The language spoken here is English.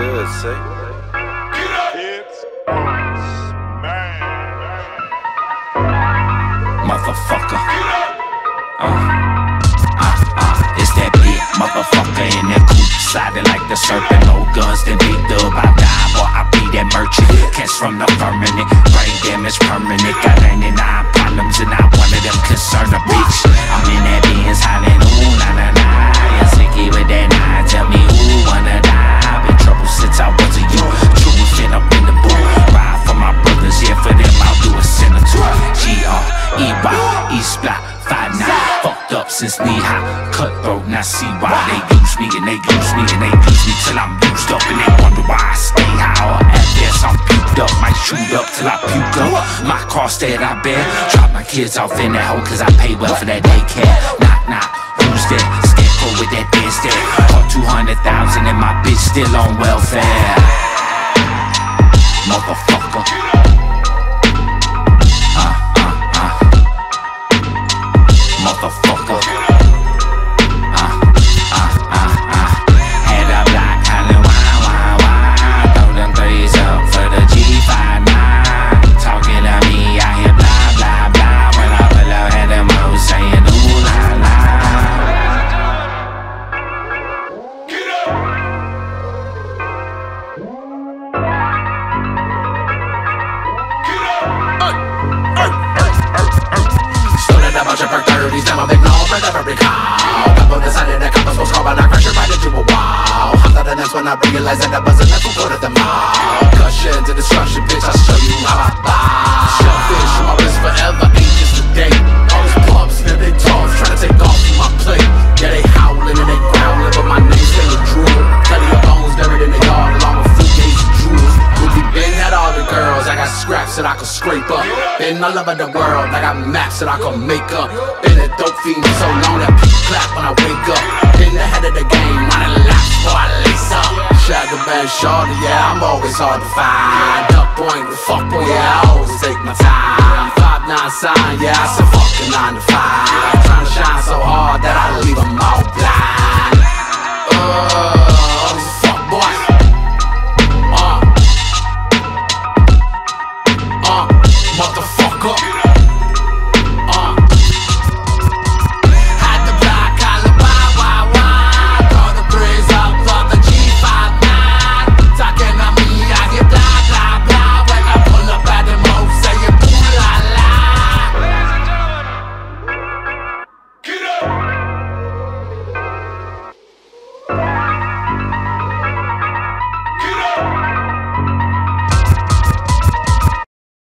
good, say. Motherfucker. It's that big motherfucker in that coupe, sliding like the serpent. More guns than Big Dub. I die, boy, I be that merchant. Catch from the firmament, brain damage permanent. Got 99 problems and not one of them concern a bitch. I'm in that Benz hollering, ooh, nah, nah, nah. Yeah, slicky with that nine, tell me who wanna die. I've been trouble since I was a youth. True fit up in the booth. Ride for my brothers, yeah, for them I'll do a sinner too. G-R-E-Y, E-Splat, 5-9. Fucked up since knee-high, cutthroat, now see why they use me and they use me and they use me till I'm used up and they wonder why I stay high or at this. I'm puked up, might shoot up till I puke up. My cross that I bear, drop my kids off in that hole cause I pay well for that daycare. Knock, knock, who's that? Scarecrow with that dance there. Caught 200,000 and my bitch still on welfare. Motherfucker. Motherfucker. Head up like Holly, wah, wah, wah. Throw them threes up for the G59. Talking to me, I hear blah, blah, blah. When I pull up, had them hoes saying ooh, la, la. Stolen a bunch of perk 30s, now I'm big known for every call. Got on the side of the cop, I was called, but I crashed it right into a wall. Hopped out and that's when I realized that I wasn't left for good at the mall. Cushion to destruction, bitch, I'll show you how I buy. Shellfish on my wrist forever, ain't just a day. All these pumps, now they toss, trying to take off from my plate. Yeah, they howling and they growling, but my name's still a drool. Tell your bones buried in the yard along with fruitcakes and jewels. Really been at all the girls, I got scraps that I could scrape up. Been all over the world, I got maps that I could make up. Been a dope fiend for so long that people clap when I wake up. Been the head of the game, running laps before I lace up. Shagger band shorty, yeah, I'm always hard to find. Duck point with fuck boy, yeah, I always take my time. 5-9 sign, yeah, I said fucking 9 to 5. Trying to shine so hard that I leave them all blind.